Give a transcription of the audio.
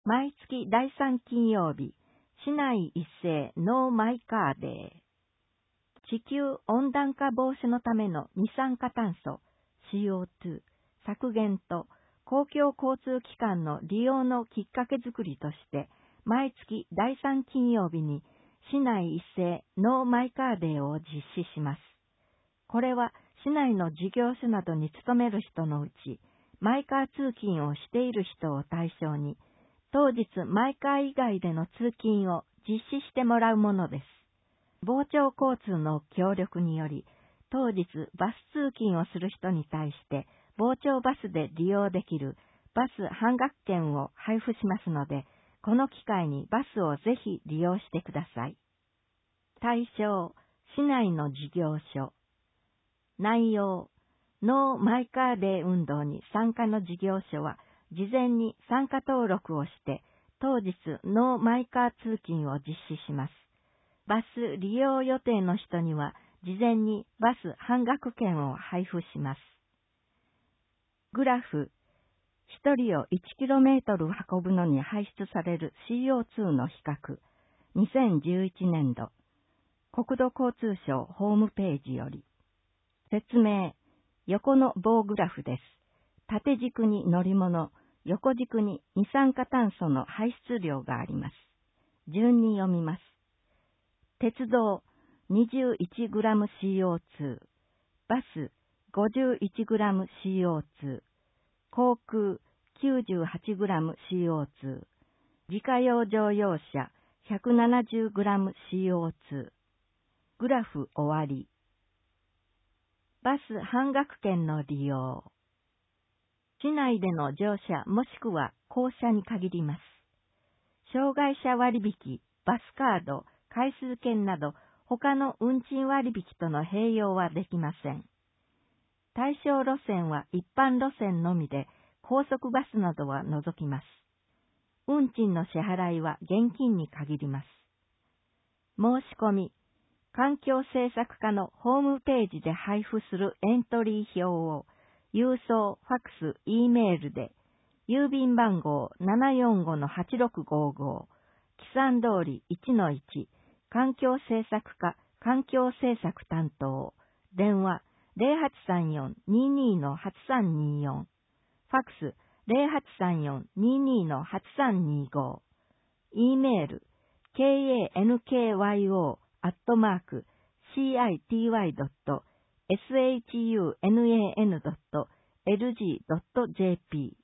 毎月第3金曜日、市内一斉ノーマイカーデー。地球温暖化防止のための二酸化炭素 CO2 削減と公共交通機関の利用のきっかけづくりとして、毎月第3金曜日に市内一斉ノーマイカーデーを実施します。これは市内の事業所などに勤める人のうち、マイカー通勤をしている人を対象に、当日マイカー以外での通勤を実施してもらうものです。傍聴交通の協力により、当日バス通勤をする人に対して傍聴バスで利用できるバス半額券を配布しますので、この機会にバスをぜひ利用してください。対象、市内の事業所。内容、ノーマイカーデー運動に参加の事業所は、事前に参加登録をして、当日ノーマイカー通勤を実施します。バス利用予定の人には、事前にバス半額券を配布します。グラフ、1人を 1km 運ぶのに排出される CO2 の比較、2011年度、国土交通省ホームページより。説明、横の棒グラフです。縦軸に乗り物、横軸に二酸化炭素の排出量があります。順に読みます。鉄道 21gCO2、バス 51gCO2、航空 98gCO2、自家用乗用車 170gCO2。グラフ終わり。バス半額券の利用。市内での乗車もしくは降車に限ります。障害者割引、バスカード、回数券など他の運賃割引との併用はできません。対象路線は一般路線のみで高速バスなどは除きます。運賃の支払いは現金に限ります。申し込み、環境政策課のホームページで配布するエントリー表を郵送、ファックス、Eメールで郵便番号 745-8655 木山通り 1-1 環境政策課環境政策担当電話 0834-22-8324 ファックス 0834-22-8325 Eメール kankyo@city.shun.lg.jp